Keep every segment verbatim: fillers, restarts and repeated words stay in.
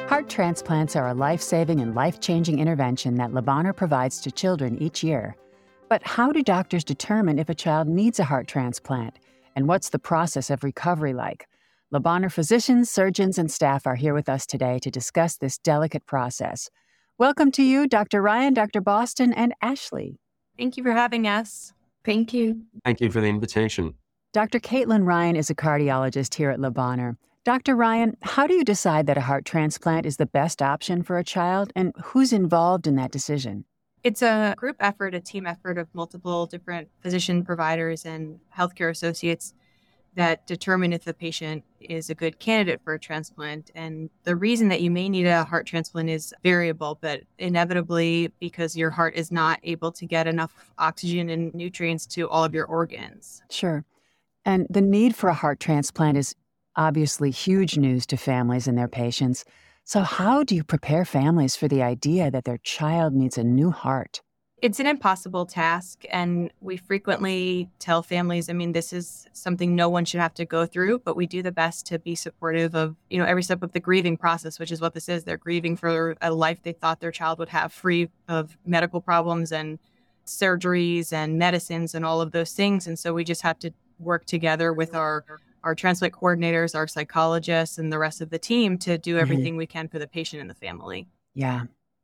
Heart transplants are a life-saving and life-changing intervention that Le Bonheur provides to children each year. But how do doctors determine if a child needs a heart transplant? And what's the process of recovery like? Le Bonheur physicians, surgeons, and staff are here with us today to discuss this delicate process. Welcome to you, Doctor Ryan, Doctor Boston, and Ashley. Thank you for having us. Thank you. Thank you for the invitation. Doctor Caitlin Ryan is a cardiologist here at Le Bonheur. Doctor Ryan, how do you decide that a heart transplant is the best option for a child, and who's involved in that decision? It's a group effort, a team effort of multiple different physician providers and healthcare associates that determine if the patient is a good candidate for a transplant. And the reason that you may need a heart transplant is variable, but inevitably because your heart is not able to get enough oxygen and nutrients to all of your organs. Sure. And the need for a heart transplant is obviously huge news to families and their patients. So how do you prepare families for the idea that their child needs a new heart? It's an impossible task, and we frequently tell families, I mean, this is something no one should have to go through, but we do the best to be supportive of, you know, every step of the grieving process, which is what this is. They're grieving for a life they thought their child would have, free of medical problems and surgeries and medicines and all of those things. And so we just have to work together with our, our transplant coordinators, our psychologists, and the rest of the team to do everything mm-hmm. we can for the patient and the family. Yeah.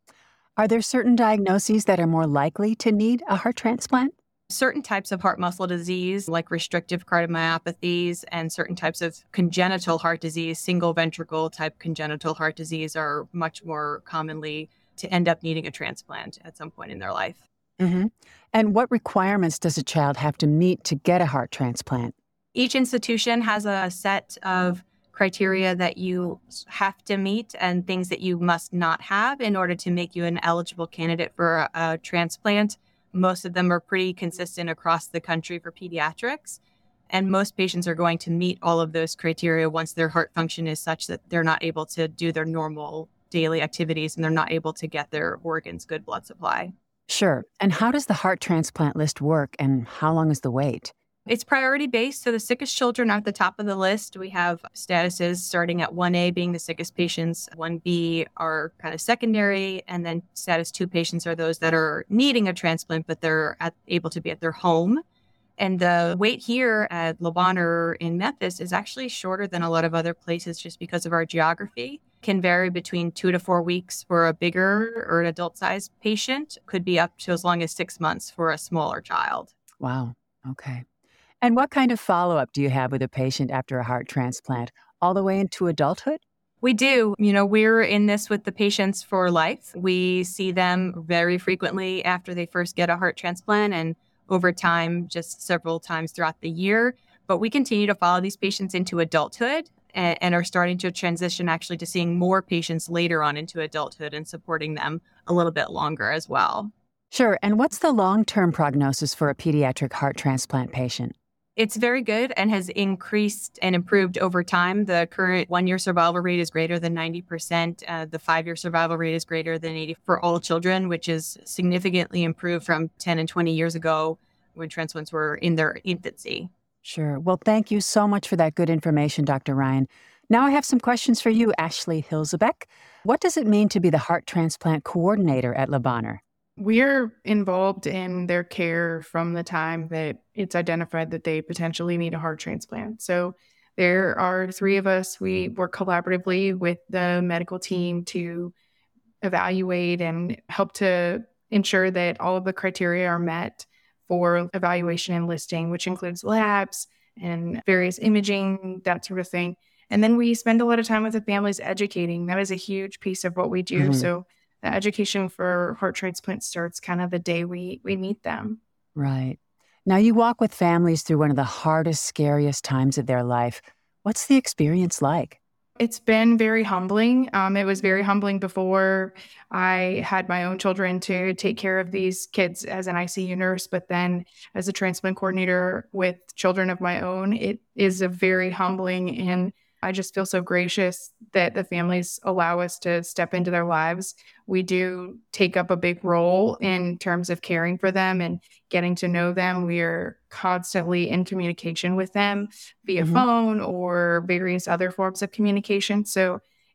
Are there certain diagnoses that are more likely to need a heart transplant? Certain types of heart muscle disease, like restrictive cardiomyopathies, and certain types of congenital heart disease, single ventricle type congenital heart disease, are much more commonly to end up needing a transplant at some point in their life. Mm-hmm. And what requirements does a child have to meet to get a heart transplant? Each institution has a set of criteria that you have to meet and things that you must not have in order to make you an eligible candidate for a, a transplant. Most of them are pretty consistent across the country for pediatrics. And most patients are going to meet all of those criteria once their heart function is such that they're not able to do their normal daily activities and they're not able to get their organs good blood supply. Sure. And how does the heart transplant list work, and how long is the wait? It's priority based, so the sickest children are at the top of the list. We have statuses starting at one A being the sickest patients, one B are kind of secondary, and then status two patients are those that are needing a transplant, but they're at, able to be at their home. And the wait here at Le Bonheur in Memphis is actually shorter than a lot of other places just because of our geography. Can vary between two to four weeks for a bigger or an adult-sized patient, could be up to as long as six months for a smaller child. Wow. Okay. And what kind of follow-up do you have with a patient after a heart transplant, all the way into adulthood? We do. You know, we're in this with the patients for life. We see them very frequently after they first get a heart transplant and over time, just several times throughout the year. But we continue to follow these patients into adulthood and, and are starting to transition actually to seeing more patients later on into adulthood and supporting them a little bit longer as well. Sure. And what's the long-term prognosis for a pediatric heart transplant patient? It's very good and has increased and improved over time. The current one-year survival rate is greater than ninety percent. Uh, the five-year survival rate is greater than eighty percent for all children, which is significantly improved from ten and twenty years ago when transplants were in their infancy. Sure. Well, thank you so much for that good information, Doctor Ryan. Now I have some questions for you, Ashley Hilzebeck. What does it mean to be the heart transplant coordinator at Le Bonheur? We're involved in their care from the time that it's identified that they potentially need a heart transplant. So there are three of us. We work collaboratively with the medical team to evaluate and help to ensure that all of the criteria are met for evaluation and listing, which includes labs and various imaging, that sort of thing. And then we spend a lot of time with the families educating. That is a huge piece of what we do. Mm-hmm. So the education for heart transplant starts kind of the day we, we meet them. Right. Now, you walk with families through one of the hardest, scariest times of their life. What's the experience like? It's been very humbling. Um, it was very humbling before I had my own children to take care of these kids as an I C U nurse, but then as a transplant coordinator with children of my own, it is a very humbling, and I just feel so gracious that the families allow us to step into their lives. We do take up a big role in terms of caring for them and getting to know them. We are constantly in communication with them via mm-hmm. phone or various other forms of communication. So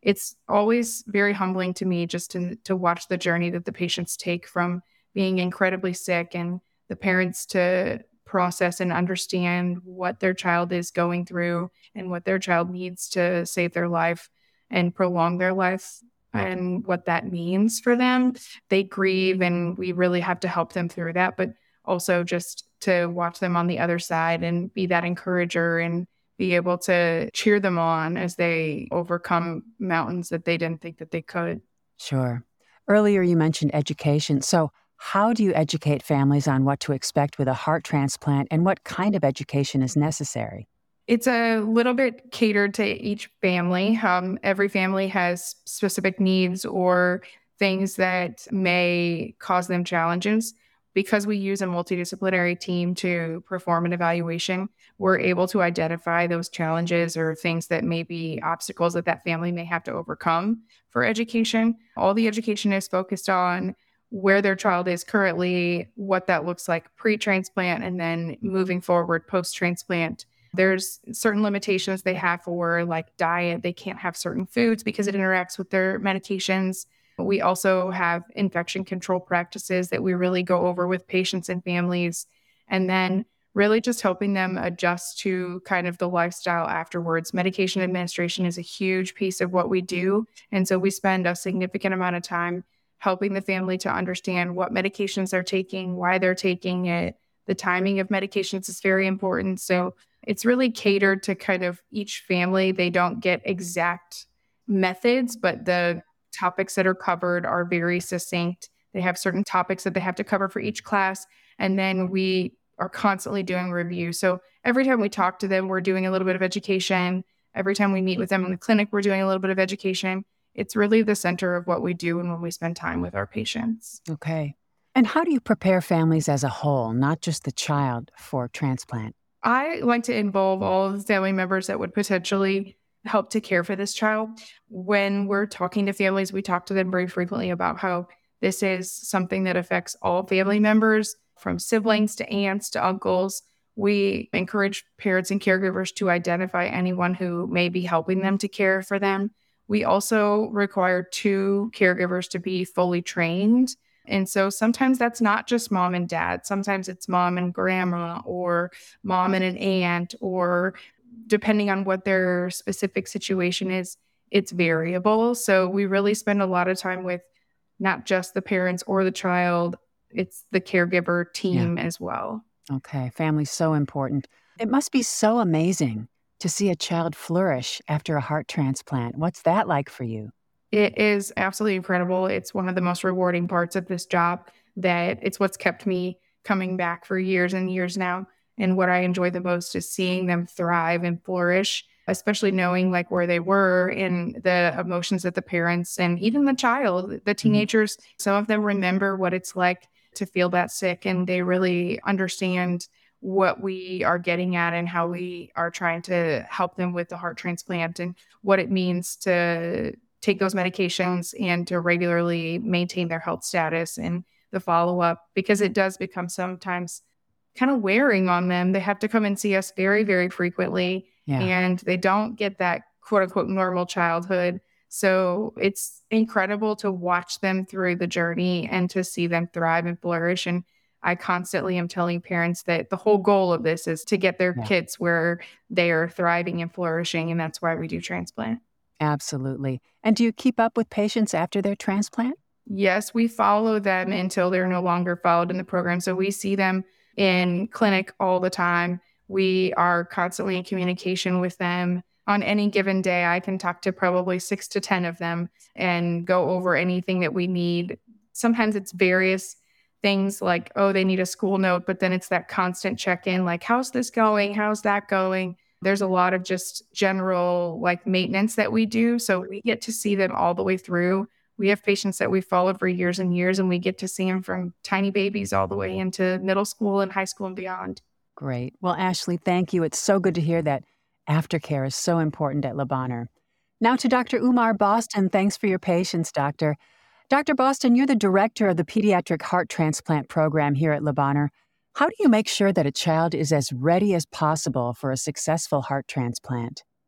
it's always very humbling to me just to, to watch the journey that the patients take from being incredibly sick and the parents to process and understand what their child is going through and what their child needs to save their life and prolong their life and what that means for them. They grieve and we really have to help them through that, but also just to watch them on the other side and be that encourager and be able to cheer them on as they overcome mountains that they didn't think that they could. Sure. Earlier you mentioned education. So how do you educate families on what to expect with a heart transplant and what kind of education is necessary? It's a little bit catered to each family. Um, every family has specific needs or things that may cause them challenges. Because we use a multidisciplinary team to perform an evaluation, we're able to identify those challenges or things that may be obstacles that that family may have to overcome for education. All the education is focused on where their child is currently, what that looks like pre-transplant, and then moving forward post-transplant. There's certain limitations they have for like diet. They can't have certain foods because it interacts with their medications. We also have infection control practices that we really go over with patients and families, and then really just helping them adjust to kind of the lifestyle afterwards. Medication administration is a huge piece of what we do. And so we spend a significant amount of time helping the family to understand what medications they're taking, why they're taking it. The timing of medications is very important. So it's really catered to kind of each family. They don't get exact methods, but the topics that are covered are very succinct. They have certain topics that they have to cover for each class. And then we are constantly doing reviews. So every time we talk to them, we're doing a little bit of education. Every time we meet with them in the clinic, we're doing a little bit of education. It's really the center of what we do and when we spend time with our patients. Okay. And how do you prepare families as a whole, not just the child, for transplant? I like to involve all of the family members that would potentially help to care for this child. When we're talking to families, we talk to them very frequently about how this is something that affects all family members, from siblings to aunts to uncles. We encourage parents and caregivers to identify anyone who may be helping them to care for them. We also require two caregivers to be fully trained. And so sometimes that's not just mom and dad. Sometimes it's mom and grandma or mom and an aunt, or depending on what their specific situation is, it's variable. So we really spend a lot of time with not just the parents or the child, it's the caregiver team yeah. as well. Okay, family's so important. It must be so amazing to see a child flourish after a heart transplant. What's that like for you? It is absolutely incredible. It's one of the most rewarding parts of this job, that it's what's kept me coming back for years and years now. And what I enjoy the most is seeing them thrive and flourish, especially knowing like where they were and the emotions that the parents and even the child, the teenagers, mm-hmm. some of them remember what it's like to feel that sick, and they really understand what we are getting at and how we are trying to help them with the heart transplant and what it means to take those medications and to regularly maintain their health status and the follow-up, because it does become sometimes kind of wearing on them. They have to come and see us very, very frequently, yeah. and they don't get that quote unquote normal childhood. So it's incredible to watch them through the journey and to see them thrive and flourish. And I constantly am telling parents that the whole goal of this is to get their yeah. kids where they are thriving and flourishing. And that's why we do transplant. Absolutely. And do you keep up with patients after their transplant? Yes, we follow them until they're no longer followed in the program. So we see them in clinic all the time. We are constantly in communication with them. On any given day, I can talk to probably six to ten of them and go over anything that we need. Sometimes it's various things like, oh, they need a school note, but then it's that constant check-in, like, how's this going? How's that going? There's a lot of just general like maintenance that we do. So we get to see them all the way through. We have patients that we've followed for years and years, and we get to see them from tiny babies all the way into middle school and high school and beyond. Great. Well, Ashley, thank you. It's so good to hear that aftercare is so important at Le Bonheur. Now to Doctor Umar Boston. Thanks for your patience, Doctor. Doctor Boston, you're the director of the Pediatric Heart Transplant Program here at Le Bonheur. How do you make sure that a child is as ready as possible for a successful heart transplant?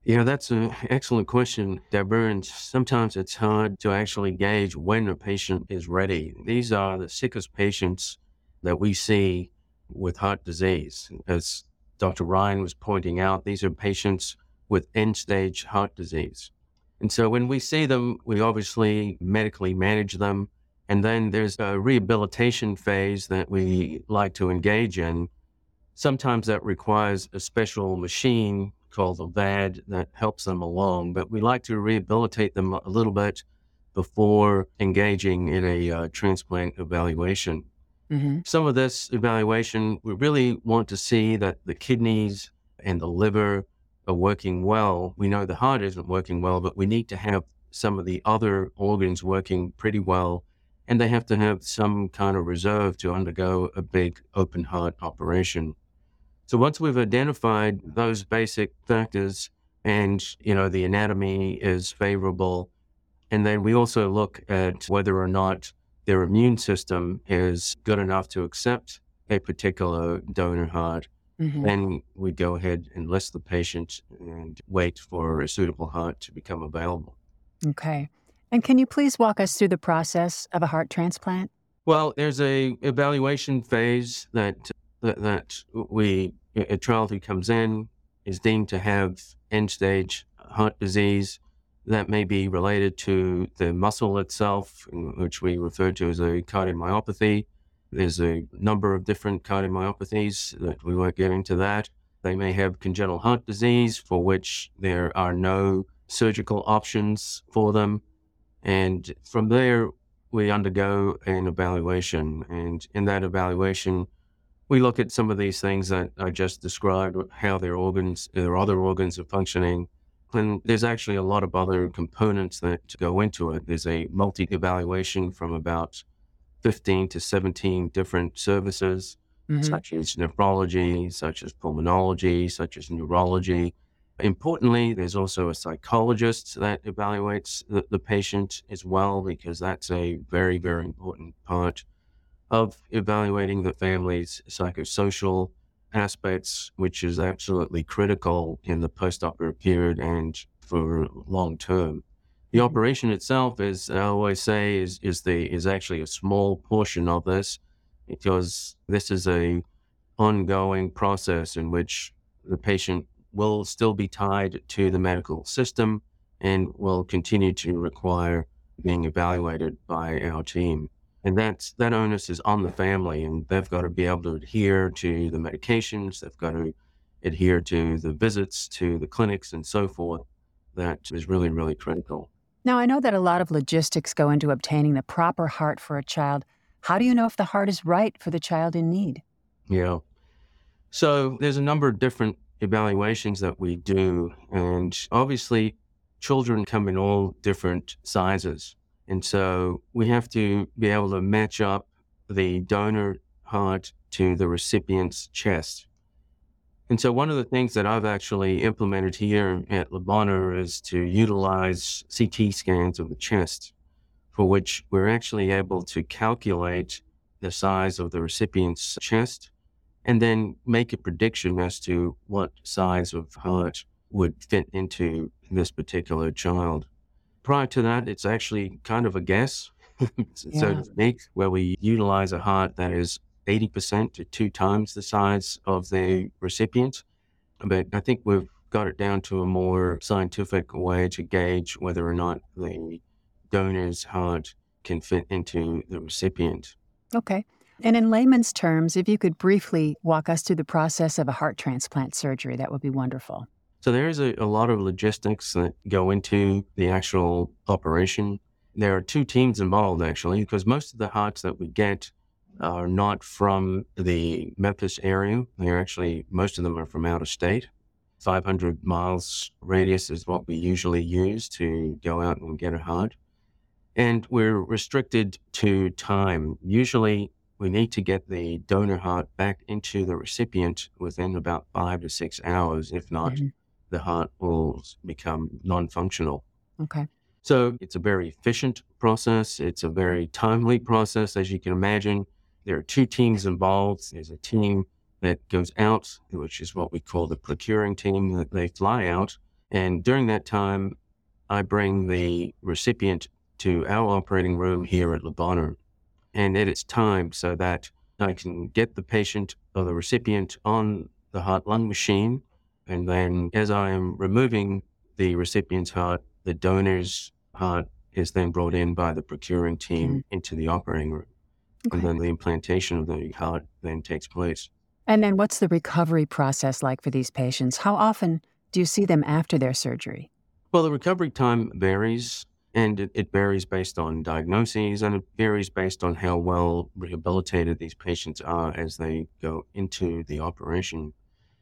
Yeah, that's an excellent question, Deborah. And sometimes it's hard to actually gauge when a patient is ready. These are the sickest patients that we see with heart disease. As Doctor Ryan was pointing out, these are patients with end-stage heart disease. And so when we see them, we obviously medically manage them. And then there's a rehabilitation phase that we like to engage in. Sometimes that requires a special machine called a V A D that helps them along, but we like to rehabilitate them a little bit before engaging in a uh, transplant evaluation. Mm-hmm. Some of this evaluation, we really want to see that the kidneys and the liver are working well. We know the heart isn't working well, but we need to have some of the other organs working pretty well, and they have to have some kind of reserve to undergo a big open heart operation. So once we've identified those basic factors and, you know, the anatomy is favorable, and then we also look at whether or not their immune system is good enough to accept a particular donor heart, Mm-hmm. then we go ahead and list the patient and wait for a suitable heart to become available. Okay. And can you please walk us through the process of a heart transplant? Well, there's a evaluation phase that that, that we a child who comes in is deemed to have end-stage heart disease that may be related to the muscle itself, which we refer to as a cardiomyopathy. There's a number of different cardiomyopathies that we won't get into that. They may have congenital heart disease for which there are no surgical options for them. And from there, we undergo an evaluation. And in that evaluation, we look at some of these things that I just described, how their organs, their other organs are functioning. And there's actually a lot of other components that go into it. There's a multi-evaluation from about fifteen to seventeen different services, Mm-hmm. such as nephrology, such as pulmonology, such as neurology. Importantly, there's also a psychologist that evaluates the, the patient as well, because that's a very, very important part of evaluating the family's psychosocial aspects, which is absolutely critical in the post-operative period and for long term. The Mhm. operation itself, as I always say, is is the is actually a small portion of this, because this is a ongoing process in which the patient will still be tied to the medical system and will continue to require being evaluated by our team. And that's, that onus is on the family, and they've got to be able to adhere to the medications, they've got to adhere to the visits to the clinics and so forth. That is really, really critical. Now, I know that a lot of logistics go into obtaining the proper heart for a child. How do you know if the heart is right for the child in need? Yeah. So there's a number of different evaluations that we do, and obviously children come in all different sizes. And so we have to be able to match up the donor heart to the recipient's chest. And so one of the things that I've actually implemented here at Le Bonheur is to utilize C T scans of the chest, for which we're actually able to calculate the size of the recipient's chest and then make a prediction as to what size of heart would fit into this particular child. Prior to that, it's actually kind of a guess, so Yeah. to speak, where we utilize a heart that is eighty percent to two times the size of the recipient. But I think we've got it down to a more scientific way to gauge whether or not the donor's heart can fit into the recipient. Okay. And in layman's terms, if you could briefly walk us through the process of a heart transplant surgery, that would be wonderful. So there is a, a lot of logistics that go into the actual operation. There are two teams involved, actually, because most of the hearts that we get are not from the Memphis area. They're actually, most of them are from out of state. five hundred miles radius is what we usually use to go out and get a heart. And we're restricted to time. Usually we need to get the donor heart back into the recipient within about five to six hours. If not, Mhm. the heart will become non-functional. Okay. So it's a very efficient process. It's a very timely process, as you can imagine. There are two teams involved. There's a team that goes out, which is what we call the procuring team, that they fly out And during that time, I bring the recipient to our operating room here at Le Bonheur, and it is timed so that I can get the patient or the recipient on the heart-lung machine, and then as I am removing the recipient's heart, the donor's heart is then brought in by the procuring team mm-hmm. into the operating room. Okay. And then the implantation of the heart then takes place. And then what's the recovery process like for these patients? How often do you see them after their surgery? Well, the recovery time varies, and it, it varies based on diagnoses, and it varies based on how well rehabilitated these patients are as they go into the operation.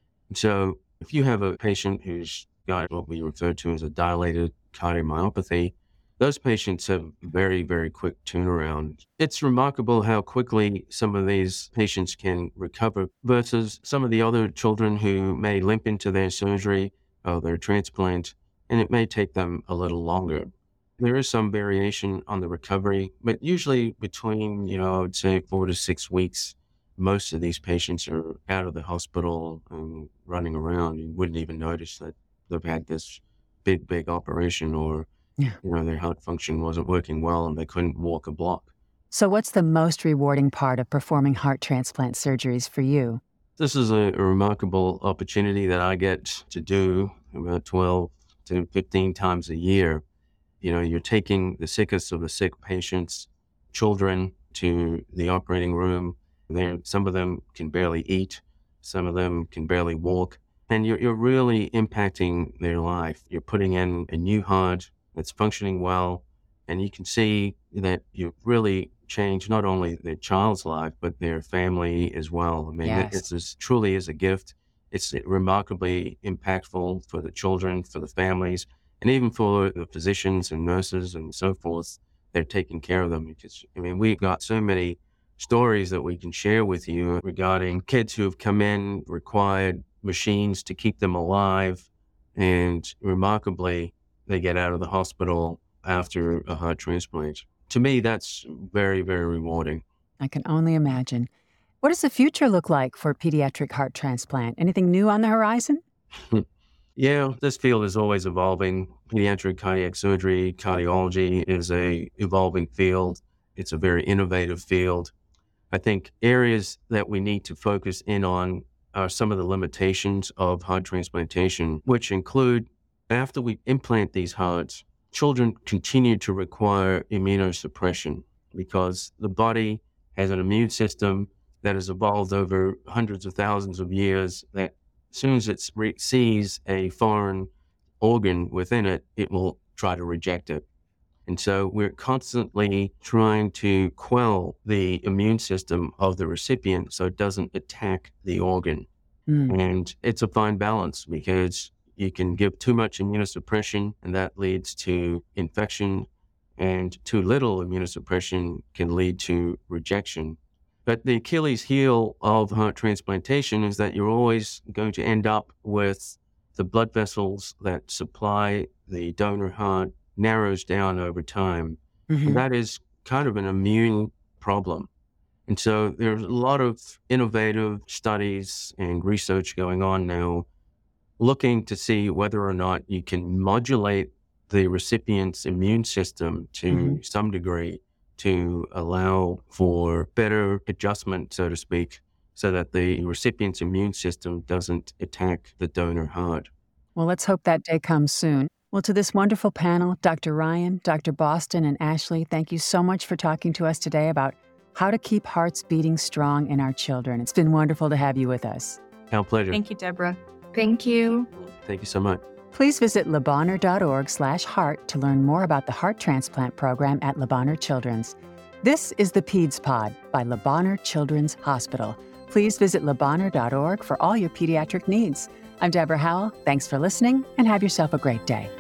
So if you have a patient who's got what we refer to as a dilated cardiomyopathy, those patients have very, very quick turnaround. It's remarkable how quickly some of these patients can recover versus some of the other children who may limp into their surgery or their transplant, and it may take them a little longer. There is some variation on the recovery, but usually between, you know, I would say four to six weeks, most of these patients are out of the hospital and running around. You wouldn't even notice that they've had this big, big operation, or yeah. you know, their heart function wasn't working well and they couldn't walk a block. So what's the most rewarding part of performing heart transplant surgeries for you? This is a, a remarkable opportunity that I get to do about twelve to fifteen times a year. You know, you're taking the sickest of the sick patients, children, to the operating room. They're, some of them can barely eat. Some of them can barely walk. And you're, you're really impacting their life. You're putting in a new heart that's functioning well, and you can see that you've really changed not only their child's life, but their family as well. I mean, yes. it, it's, it truly is a gift. It's remarkably impactful for the children, for the families, and even for the physicians and nurses and so forth. They're taking care of them because, I mean, we've got so many stories that we can share with you regarding kids who have come in, required machines to keep them alive, and remarkably, they get out of the hospital after a heart transplant. To me, that's very, very rewarding. I can only imagine. What does the future look like for pediatric heart transplant? Anything new on the horizon? Yeah, this field is always evolving. Pediatric cardiac surgery, cardiology is a evolving field. It's a very innovative field. I think areas that we need to focus in on are some of the limitations of heart transplantation, which include after we implant these hearts, children continue to require immunosuppression because the body has an immune system that has evolved over hundreds of thousands of years that as soon as it re- sees a foreign organ within it, it will try to reject it. And so we're constantly trying to quell the immune system of the recipient so it doesn't attack the organ. Mm. And it's a fine balance because you can give too much immunosuppression and that leads to infection, and too little immunosuppression can lead to rejection. But the Achilles heel of heart transplantation is that you're always going to end up with the blood vessels that supply the donor heart narrows down over time. Mm-hmm. And that is kind of an immune problem. And so there's a lot of innovative studies and research going on now looking to see whether or not you can modulate the recipient's immune system to mm-hmm. some degree to allow for better adjustment, so to speak, so that the recipient's immune system doesn't attack the donor heart. Well, let's hope that day comes soon. Well, to this wonderful panel, Doctor Ryan, Doctor Boston, and Ashley, thank you so much for talking to us today about how to keep hearts beating strong in our children. It's been wonderful to have you with us. Our pleasure. Thank you, Deborah. Thank you. Thank you so much. Please visit lebonheur.org slash heart to learn more about the heart transplant program at Le Bonheur Children's. This is the Peds Pod by Le Bonheur Children's Hospital. Please visit lebonheur dot org for all your pediatric needs. I'm Deborah Howell. Thanks for listening and have yourself a great day.